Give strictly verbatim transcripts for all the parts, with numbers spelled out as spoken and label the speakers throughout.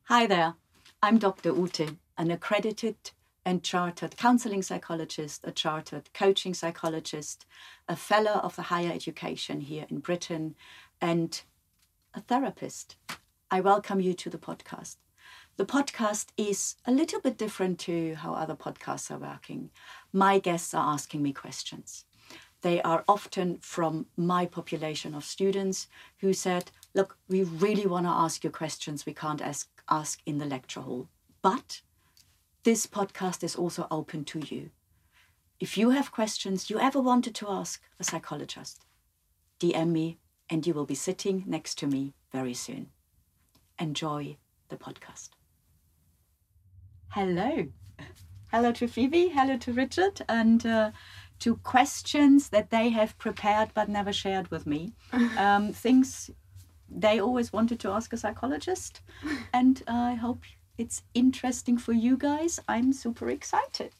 Speaker 1: Hi there, I'm Doctor Ute, an accredited and chartered counseling psychologist, a chartered coaching psychologist, a fellow of the higher education here in Britain, and a therapist. I welcome you to the podcast. The podcast is a little bit different to how other podcasts are working. My guests are asking me questions. They are often from my population of students who said, look, we really want to ask you questions we can't ask, ask in the lecture hall. But this podcast is also open to you. If you have questions you ever wanted to ask a psychologist, D M me and you will be sitting next to me very soon. Enjoy the podcast. Hello. Hello to Phoebe, hello to Richard, and uh, to questions that they have prepared but never shared with me. Um, things they always wanted to ask a psychologist, and I hope it's interesting for you guys. I'm super excited.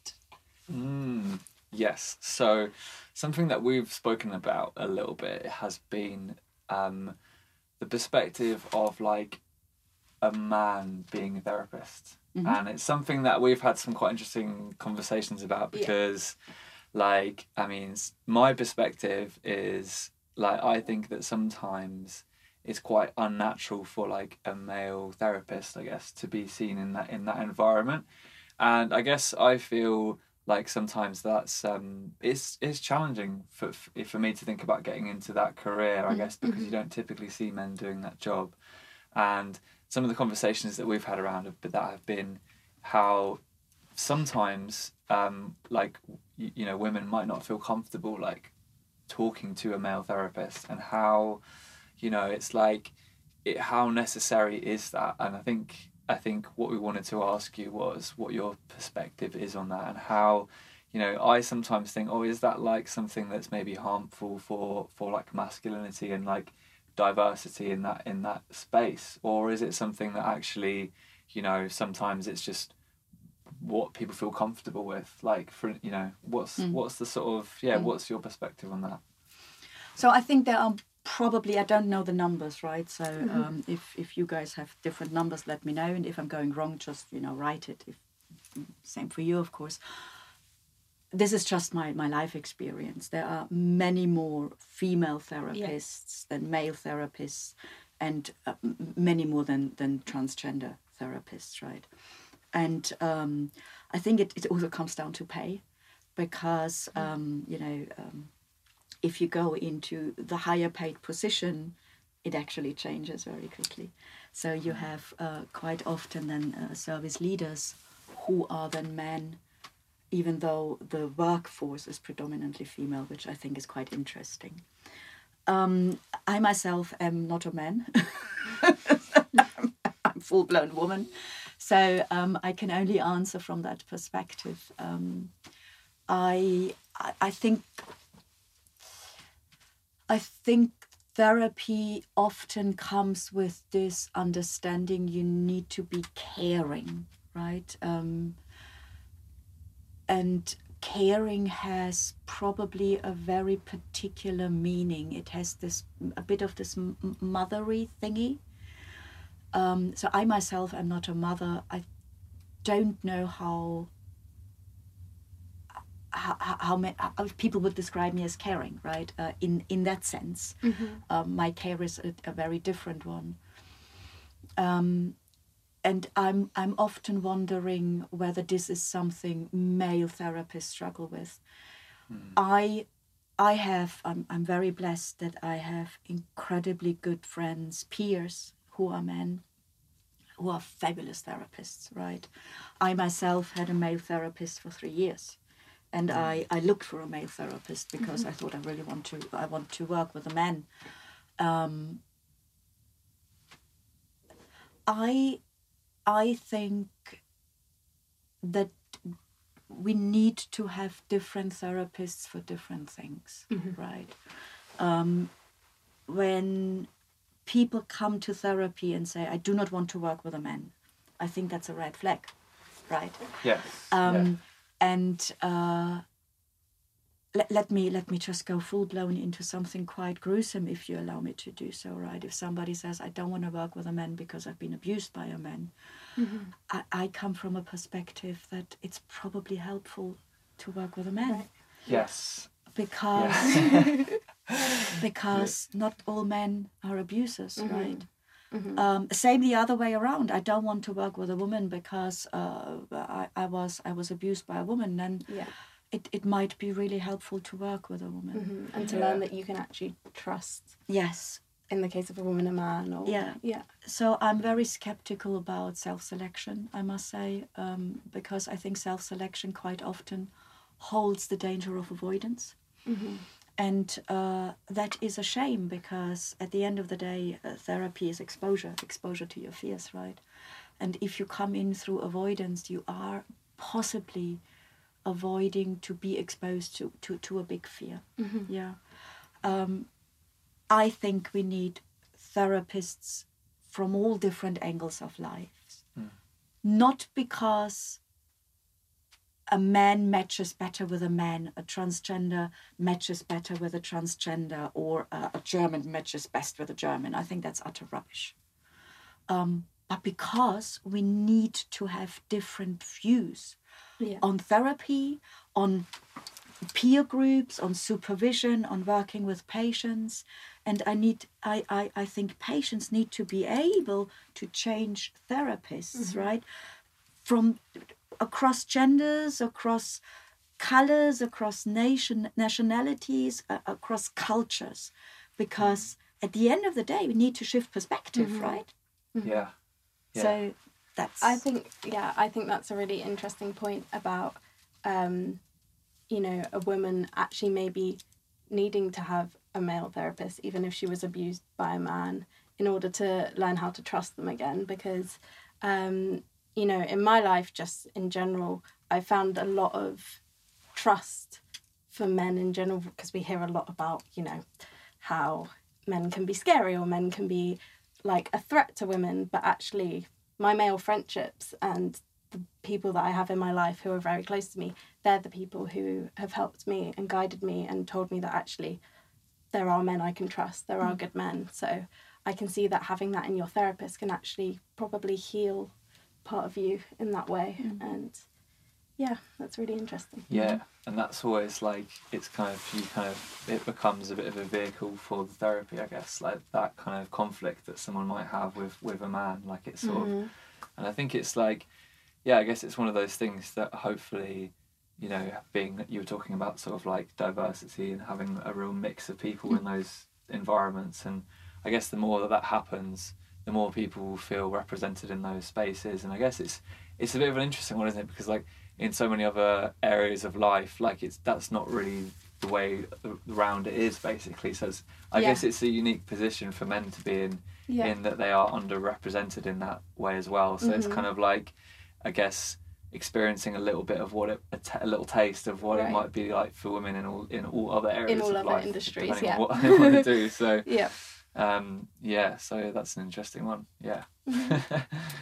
Speaker 2: Mm, yes, so something that we've spoken about a little bit has been um, the perspective of like a man being a therapist. Mm-hmm. And it's something that we've had some quite interesting conversations about because yeah. like, I mean, my perspective is like, I think that sometimes it's quite unnatural for like a male therapist, I guess, to be seen in that in that environment. And I guess I feel like sometimes that's um it's it's challenging for for me to think about getting into that career, I guess, because you don't typically see men doing that job. And some of the conversations that we've had around it, but that have been how sometimes um like you, you know women might not feel comfortable like talking to a male therapist, and how you know it's like it how necessary is that. And I think I think what we wanted to ask you was what your perspective is on that, and how you know I sometimes think, oh, is that like something that's maybe harmful for for like masculinity and like diversity in that in that space, or is it something that actually you know sometimes it's just what people feel comfortable with? Like, for you know what's mm. what's the sort of yeah mm. what's your perspective on that?
Speaker 1: So I think there are probably, I don't know the numbers, right? So mm-hmm. um, if if you guys have different numbers, let me know, and if I'm going wrong, just you know write it. If, same for you, of course. This is just my, my life experience. There are many more female therapists yeah. than male therapists, and uh, many more than, than transgender therapists, right? And um, I think it, it also comes down to pay, because, um, you know, um, if you go into the higher paid position, it actually changes very quickly. So you have uh, quite often then uh, service leaders who are then men, even though the workforce is predominantly female, which I think is quite interesting. Um, I myself am not a man. I'm a full-blown woman. So um, I can only answer from that perspective. Um, I, I think I think therapy often comes with this understanding you need to be caring, right? Um, And caring has probably a very particular meaning. It has this a bit of this m- mothery thingy. Um, so I myself am not a mother. I don't know how how how, how, ma- how people would describe me as caring, right? Uh, in in that sense, mm-hmm. um, my care is a, a very different one. Um, And I'm I'm often wondering whether this is something male therapists struggle with. Mm. I I have I'm I'm very blessed that I have incredibly good friends, peers who are men, who are fabulous therapists, right? I myself had a male therapist for three years, and mm. I, I looked for a male therapist because mm-hmm. I thought I really want to I want to work with a man. Um, I. I think that we need to have different therapists for different things, mm-hmm. right? Um, when people come to therapy and say, I do not want to work with a man, I think that's a red flag, right?
Speaker 2: Yes.
Speaker 1: Um,
Speaker 2: yeah.
Speaker 1: And uh, let, let me let me just go full blown into something quite gruesome, if you allow me to do so, right? If somebody says, I don't want to work with a man because I've been abused by a man, mm-hmm. I, I come from a perspective that it's probably helpful to work with a man.
Speaker 2: Right. Yes.
Speaker 1: Because because not all men are abusers, mm-hmm. right? Mm-hmm. Um, same the other way around. I don't want to work with a woman because uh, I, I was I was abused by a woman, and
Speaker 3: yeah.
Speaker 1: it, it might be really helpful to work with a woman.
Speaker 3: Mm-hmm. And to
Speaker 2: yeah.
Speaker 3: learn that you can actually trust.
Speaker 1: Yes.
Speaker 3: In the case of a woman, a man, or
Speaker 1: yeah,
Speaker 3: yeah.
Speaker 1: So I'm very skeptical about self-selection, I must say, um, because I think self-selection quite often holds the danger of avoidance.
Speaker 3: Mm-hmm.
Speaker 1: And uh, that is a shame, because at the end of the day, uh, therapy is exposure, exposure to your fears, right? And if you come in through avoidance, you are possibly avoiding to be exposed to, to, to a big fear.
Speaker 3: Mm-hmm.
Speaker 1: Yeah. Um, I think we need therapists from all different angles of life.
Speaker 2: Mm.
Speaker 1: Not because a man matches better with a man, a transgender matches better with a transgender, or a, a German matches best with a German. I think that's utter rubbish. Um, but because we need to have different views
Speaker 3: yeah.
Speaker 1: on therapy, on peer groups, on supervision, on working with patients. And I need, I, I, I think patients need to be able to change therapists,
Speaker 3: mm-hmm.
Speaker 1: right? From across genders, across colors, across nation nationalities, uh, across cultures, because mm-hmm. at the end of the day, we need to shift perspective, mm-hmm. right?
Speaker 2: Mm-hmm. Yeah. yeah.
Speaker 1: So that's.
Speaker 3: I think, yeah, I think that's a really interesting point about, um, you know, a woman actually maybe needing to have a male therapist, even if she was abused by a man, in order to learn how to trust them again, because. Um, You know, in my life, just in general, I found a lot of trust for men in general, because we hear a lot about, you know, how men can be scary or men can be like a threat to women. But actually, my male friendships and the people that I have in my life who are very close to me, they're the people who have helped me and guided me and told me that actually there are men I can trust, there are good men. So I can see that having that in your therapist can actually probably heal part of you in that way. Mm. And yeah, that's really interesting.
Speaker 2: Yeah, and that's always like, it's kind of, you kind of, it becomes a bit of a vehicle for the therapy, I guess, like that kind of conflict that someone might have with, with a man, like it's sort mm-hmm. of, and I think it's like, yeah, I guess it's one of those things that hopefully, you know, being that you were talking about sort of like diversity and having a real mix of people mm. in those environments, and I guess the more that that happens, the more people will feel represented in those spaces. And I guess it's it's a bit of an interesting one, isn't it? Because like in so many other areas of life, like it's that's not really the way around it is, basically. So it's, I yeah. guess it's a unique position for men to be in, yeah. in that they are underrepresented in that way as well. So mm-hmm. it's kind of like, I guess, experiencing a little bit of what it, a, t- a little taste of what right. it might be like for women in all in all other areas
Speaker 3: in all
Speaker 1: of
Speaker 3: other
Speaker 1: life,
Speaker 3: industries, yeah.
Speaker 2: on what they want to do. So
Speaker 3: yeah.
Speaker 2: Um, yeah, so that's an interesting one. Yeah. Mm-hmm.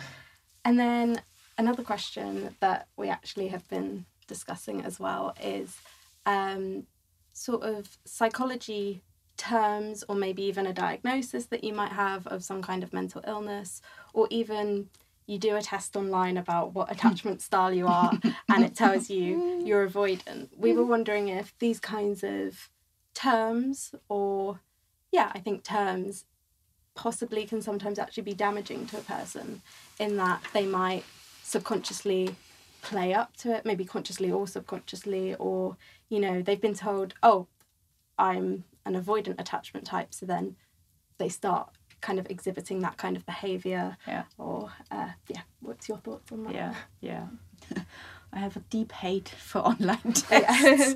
Speaker 3: And then another question that we actually have been discussing as well is um, sort of psychology terms, or maybe even a diagnosis that you might have of some kind of mental illness, or even you do a test online about what attachment style you are and it tells you you're avoidant. We were wondering if these kinds of terms, or yeah, I think terms possibly can sometimes actually be damaging to a person, in that they might subconsciously play up to it, maybe consciously or subconsciously, or, you know, they've been told, oh, I'm an avoidant attachment type, so then they start kind of exhibiting that kind of behaviour.
Speaker 1: Yeah.
Speaker 3: Or, uh, yeah, what's your thoughts on that?
Speaker 1: Yeah, yeah. I have a deep hate for online tests.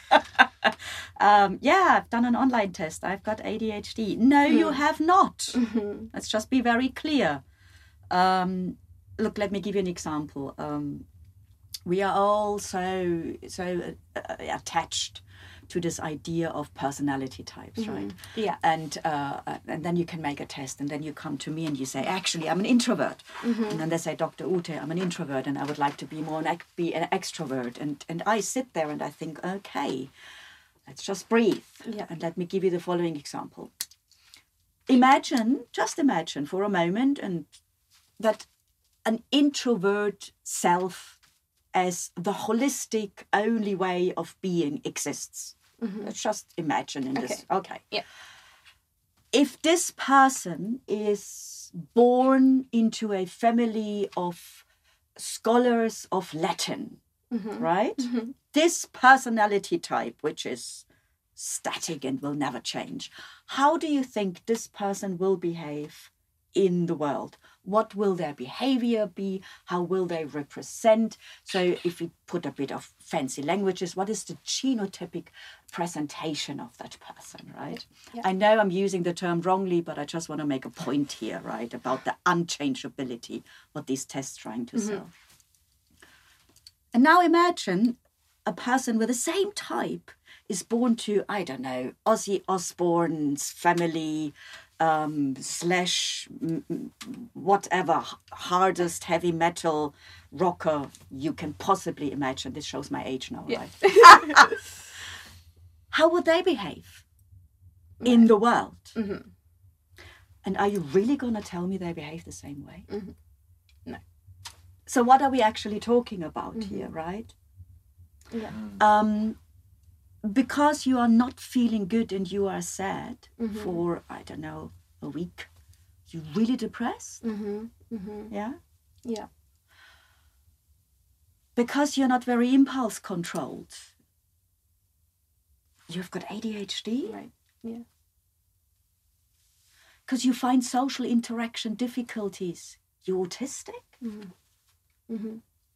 Speaker 1: um, yeah, I've done an online test. I've got A D H D. No, mm. you have not. Mm-hmm. Let's just be very clear. Um, look, let me give you an example. Um, we are all so, so uh, attached to this idea of personality types, mm-hmm. right?
Speaker 3: Yeah.
Speaker 1: And uh, and then you can make a test, and then you come to me and you say, actually, I'm an introvert. Mm-hmm. And then they say, Doctor Ute, I'm an introvert, and I would like to be more an, be an extrovert. And, and I sit there and I think, okay, let's just breathe.
Speaker 3: Yeah.
Speaker 1: And let me give you the following example. Imagine, just imagine for a moment, and that an introvert self as the holistic only way of being exists.
Speaker 3: Mm-hmm.
Speaker 1: Let's just imagine in
Speaker 3: Okay.
Speaker 1: this. Okay.
Speaker 3: Yeah.
Speaker 1: If this person is born into a family of scholars of Latin,
Speaker 3: Mm-hmm.
Speaker 1: right?
Speaker 3: Mm-hmm.
Speaker 1: This personality type, which is static and will never change, how do you think this person will behave in the world? What will their behavior be? How will they represent? So if we put a bit of fancy languages, what is the genotypic presentation of that person, right?
Speaker 3: Yeah.
Speaker 1: I know I'm using the term wrongly, but I just want to make a point here, right, about the unchangeability, what these tests trying to
Speaker 3: Mhm.
Speaker 1: sell. And now imagine a person with the same type is born to, I don't know, Ozzy Osbourne's family, um, slash m- m- whatever h- hardest heavy metal rocker you can possibly imagine. This shows my age now,
Speaker 3: Yeah.
Speaker 1: right? How would they behave in
Speaker 3: Right.
Speaker 1: the world?
Speaker 3: Mm-hmm.
Speaker 1: And are you really going to tell me they behave the same way?
Speaker 3: Mhm. No.
Speaker 1: So what are we actually talking about
Speaker 3: Mhm.
Speaker 1: here, right?
Speaker 3: Yeah.
Speaker 2: Mm.
Speaker 1: Um, because you are not feeling good and you are sad
Speaker 3: Mhm.
Speaker 1: for, I don't know, a week, you really depressed,
Speaker 3: Mm-hmm. Mm-hmm.
Speaker 1: yeah?
Speaker 3: Yeah.
Speaker 1: Because you're not very impulse controlled. You've got A D H D?
Speaker 3: Right. Yeah.
Speaker 1: Because you find social interaction difficulties. You're autistic?
Speaker 3: Mm-hmm. Mm-hmm.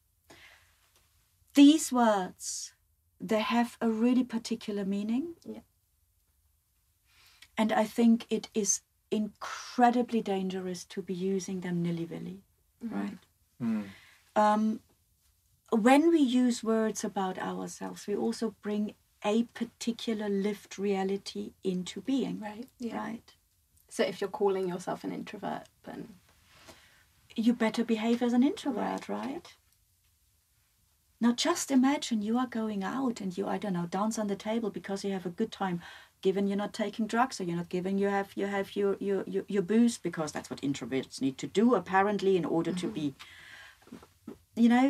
Speaker 1: These words, they have a really particular meaning.
Speaker 3: Yeah.
Speaker 1: And I think it is incredibly dangerous to be using them nilly-willy,
Speaker 3: Mm-hmm.
Speaker 1: right?
Speaker 2: Mm.
Speaker 1: Um, when we use words about ourselves, we also bring a particular lived reality into being,
Speaker 3: Right. Yeah.
Speaker 1: right?
Speaker 3: So if you're calling yourself an introvert, then
Speaker 1: You better behave as an introvert, right? Now just imagine you are going out and you, I don't know, dance on the table because you have a good time, given you're not taking drugs or you're not giving, you have you have your your your, your booze, because that's what introverts need to do apparently in order to be, you know,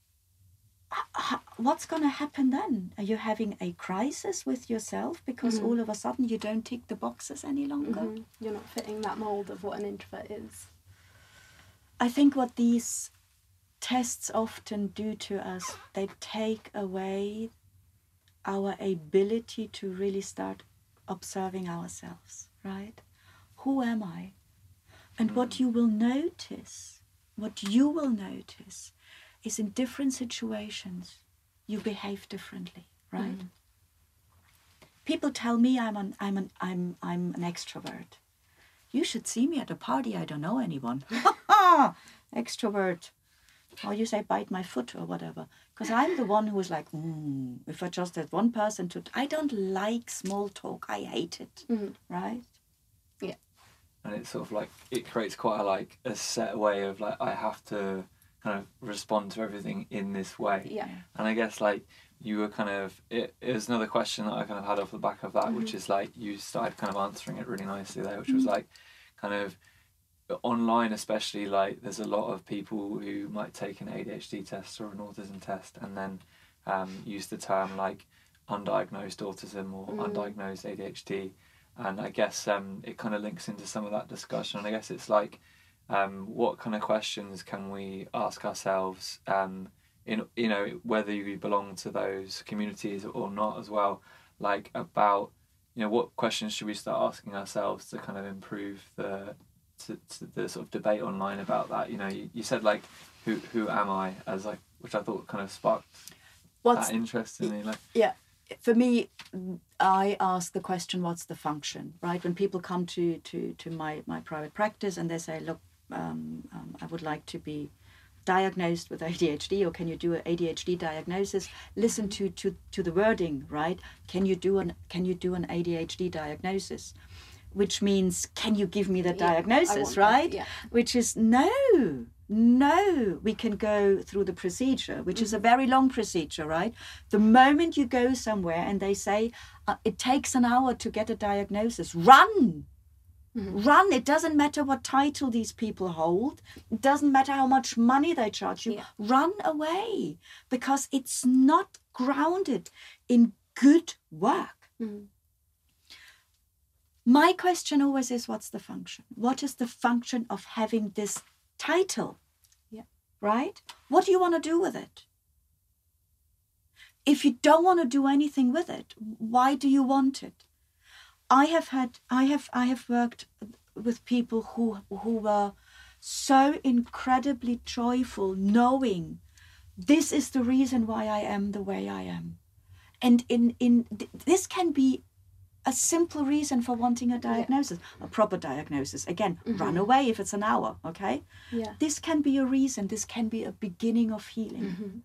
Speaker 1: h- h- what's going to happen then? Are you having a crisis with yourself because
Speaker 3: Mhm.
Speaker 1: all of a sudden you don't tick the boxes any longer?
Speaker 3: Mhm. You're not fitting that mold of what an introvert is.
Speaker 1: I think what these tests often do to us, they take away our ability to really start observing ourselves, right? Who am I? And what you will notice, what you will notice is in different situations, you behave differently, right?
Speaker 3: Mhm.
Speaker 1: People tell me I'm an, I'm an, I'm, I'm an extrovert. You should see me at a party, I don't know anyone. Extrovert. Or you say bite my foot or whatever. Because I'm the one who is like, mm, if I just had one person to... I don't like small talk. I hate it.
Speaker 3: Mhm.
Speaker 1: Right?
Speaker 2: And it's sort of like it creates quite a like a set way of like I have to kind of respond to everything in this way.
Speaker 3: Yeah.
Speaker 2: And I guess like you were kind of it, it was another question that I kind of had off the back of that, which is like you started kind of answering it really nicely there, which was like kind of online especially, like there's a lot of people who might take an A D H D test or an autism test and then um, use the term like undiagnosed autism or
Speaker 3: Mm.
Speaker 2: undiagnosed A D H D. And I guess um, it kind of links into some of that discussion. And I guess it's like, um, what kind of questions can we ask ourselves um, in, you know, whether you belong to those communities or not as well, like about, you know, what questions should we start asking ourselves to kind of improve the, to, to the sort of debate online about that? You know, you, you said like, who who am I, as like, which I thought kind of sparked
Speaker 1: What's
Speaker 2: that interest in me. Like,
Speaker 1: yeah, for me, I ask the question, what's the function, right? When people come to, to, to my, my private practice and they say, look, um, um, I would like to be diagnosed with A D H D, or can you do an A D H D diagnosis? Listen to, to, to the wording, right? Can you do an can you do an A D H D diagnosis? Which means, can you give me the
Speaker 3: Yeah, I
Speaker 1: diagnosis,
Speaker 3: want that,
Speaker 1: right?
Speaker 3: yeah.
Speaker 1: Which is, no, No, we can go through the procedure, which is a very long procedure, right? The moment you go somewhere and they say uh, it takes an hour to get a diagnosis, run. Mm-hmm. Run. It doesn't matter what title these people hold. It doesn't matter how much money they charge you.
Speaker 3: Yeah.
Speaker 1: Run away, because it's not grounded in good work.
Speaker 3: Mm-hmm.
Speaker 1: My question always is, what's the function? What is the function of having this title?
Speaker 3: Yeah.
Speaker 1: Right? What do you want to do with it? If you don't want to do anything with it, why do you want it? I have had, I have, I have worked with people who who were so incredibly joyful, knowing this is the reason why I am the way I am, and in in this can be a simple reason for wanting a diagnosis, yeah. a proper diagnosis. Again, mm-hmm. run away if it's an hour, okay?
Speaker 3: Yeah.
Speaker 1: This can be a reason. This can be a beginning of healing.
Speaker 3: Mm-hmm.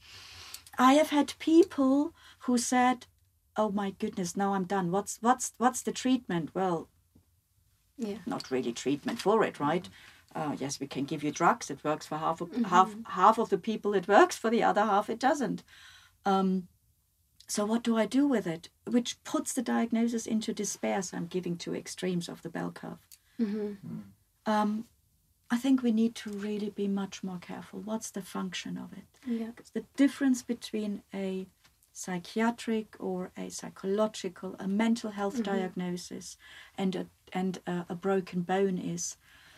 Speaker 1: I have had people who said, "Oh my goodness, now I'm done. What's what's what's the treatment?" Well,
Speaker 3: yeah,
Speaker 1: not really treatment for it, right? Uh, yes, we can give you drugs. It works for half of
Speaker 3: mm-hmm.
Speaker 1: half half of the people. It works for the other half. It doesn't. Um, so what do I do with it? Which puts the diagnosis into despair. So I'm giving two extremes of the bell curve.
Speaker 3: Mm-hmm.
Speaker 2: Mm.
Speaker 1: Um, I think we need to really be much more careful. What's the function of it?
Speaker 3: Yeah.
Speaker 1: Because the difference between a psychiatric or a psychological, a mental health
Speaker 3: mm-hmm.
Speaker 1: diagnosis and a, and a, a broken bone is,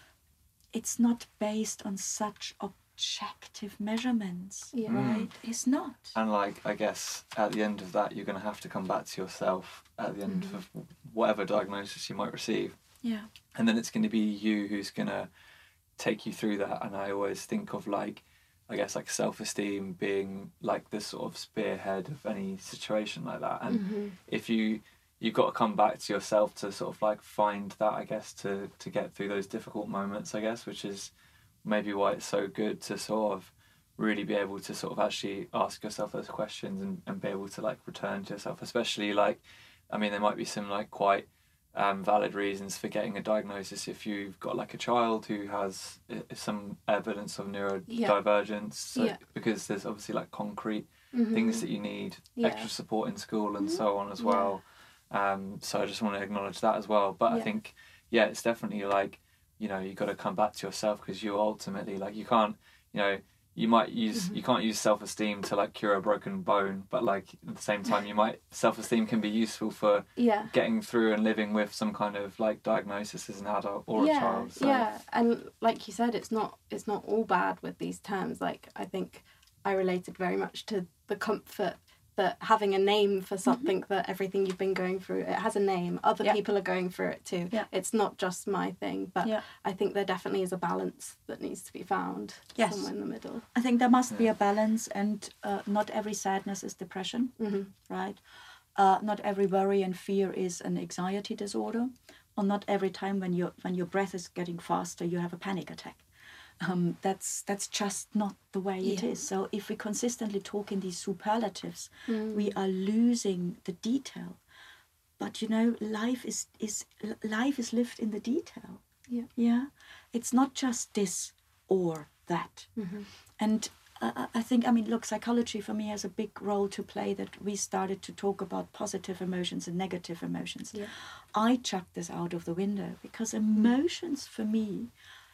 Speaker 1: it's not based on such objective measurements,
Speaker 3: yeah.
Speaker 1: right?
Speaker 2: Mm.
Speaker 1: It's not.
Speaker 2: And like, I guess at the end of that, you're going to have to come back to yourself at the end
Speaker 3: mm-hmm.
Speaker 2: of whatever diagnosis you might receive.
Speaker 1: Yeah.
Speaker 2: And then it's going to be you who's going to take you through that. And I always think of like, I guess like self-esteem being like the sort of spearhead of any situation like that. And
Speaker 3: mm-hmm.
Speaker 2: if you, you've got to come back to yourself to sort of like find that, I guess, to, to get through those difficult moments, I guess, which is maybe why it's so good to sort of really be able to sort of actually ask yourself those questions and, and be able to like return to yourself, especially like, I mean, there might be some like quite um, valid reasons for getting a diagnosis if you've got like a child who has some evidence of neurodivergence, so,
Speaker 3: yeah.
Speaker 2: because there's obviously like concrete
Speaker 3: mm-hmm.
Speaker 2: things that you need,
Speaker 3: yeah.
Speaker 2: extra support in school and
Speaker 3: mm-hmm.
Speaker 2: so on as well. Yeah. Um, so I just want to acknowledge that as well. But
Speaker 3: yeah.
Speaker 2: I think, yeah, it's definitely like, you know, you got to come back to yourself, because you ultimately, like, you can't, you know, you might use, mm-hmm. you can't use self-esteem to like cure a broken bone, but like at the same time, you might, self-esteem can be useful for
Speaker 3: yeah.
Speaker 2: getting through and living with some kind of like diagnosis as an adult or
Speaker 3: yeah,
Speaker 2: a child. So.
Speaker 3: Yeah, and like you said, it's not, it's not all bad with these terms. Like, I think I related very much to the comfort that having a name for something, mm-hmm. that everything you've been going through, it has a name. Other
Speaker 1: yeah.
Speaker 3: people are going through it too.
Speaker 1: Yeah.
Speaker 3: It's not just my thing, but
Speaker 1: yeah.
Speaker 3: I think there definitely is a balance that needs to be found
Speaker 1: yes.
Speaker 3: somewhere in the middle.
Speaker 1: I think there must
Speaker 2: yeah.
Speaker 1: be a balance, and uh, not every sadness is depression,
Speaker 3: mm-hmm.
Speaker 1: right? Uh, not every worry and fear is an anxiety disorder, or not every time when your when your breath is getting faster, you have a panic attack. Um, that's that's just not the way
Speaker 3: yeah.
Speaker 1: it is. So if we consistently talk in these superlatives,
Speaker 3: mm.
Speaker 1: we are losing the detail. But you know, life is is life is lived in the detail.
Speaker 3: Yeah,
Speaker 1: yeah. It's not just this or that.
Speaker 3: mm-hmm.
Speaker 1: And uh, I think, I mean, look, psychology for me has a big role to play. That we started to talk about positive emotions and negative emotions.
Speaker 3: Yeah.
Speaker 1: I chucked this out of the window, because emotions for me,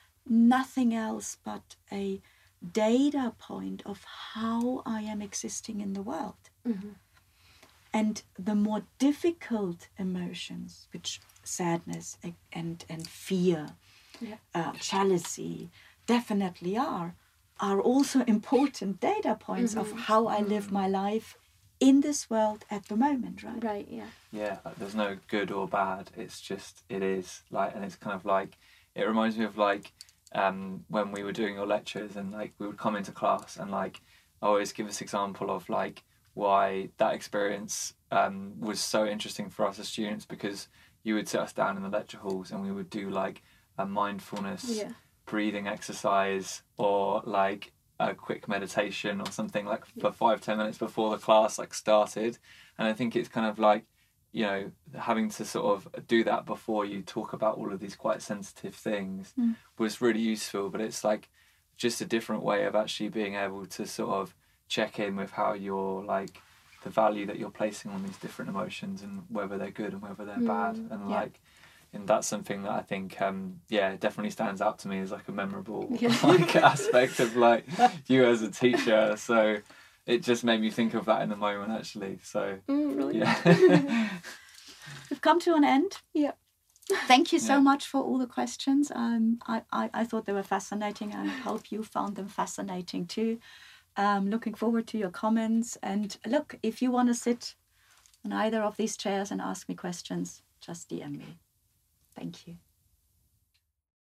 Speaker 1: nothing else but a data point of how I am existing in the world.
Speaker 3: Mm-hmm.
Speaker 1: And the more difficult emotions, which sadness and, and fear,
Speaker 3: yeah.
Speaker 1: uh, jealousy definitely are, are also important data points
Speaker 3: mm-hmm.
Speaker 1: of how I live my life in this world at the moment, right?
Speaker 3: Right, yeah.
Speaker 2: Yeah, like, there's no good or bad. It's just, it is. Like, and it's kind of like, it reminds me of like, um, when we were doing your lectures, and like we would come into class, and like I always give this example of like why that experience um, was so interesting for us as students, because you would sit us down in the lecture halls and we would do like a mindfulness
Speaker 3: yeah.
Speaker 2: breathing exercise, or like a quick meditation or something, like for five ten minutes before the class like started. And I think it's kind of like, you know, having to sort of do that before you talk about all of these quite sensitive things
Speaker 1: mm.
Speaker 2: was really useful. But it's like, just a different way of actually being able to sort of check in with how you're like the value that you're placing on these different emotions and whether they're good and whether they're
Speaker 3: Mm,
Speaker 2: bad, and
Speaker 3: yeah.
Speaker 2: like and that's something that I think um yeah definitely stands out to me as like a memorable
Speaker 3: Yeah.
Speaker 2: like aspect of like you as a teacher. So it just made me think of that in the moment actually. So
Speaker 3: Mm.
Speaker 2: yeah.
Speaker 1: We've come to an end.
Speaker 3: Yeah.
Speaker 1: Thank you so
Speaker 2: Yeah.
Speaker 1: much for all the questions. Um, I, I, I thought they were fascinating. I hope you found them fascinating too. Um, looking forward to your comments. And look, if you want to sit on either of these chairs and ask me questions, just D M me. Thank you.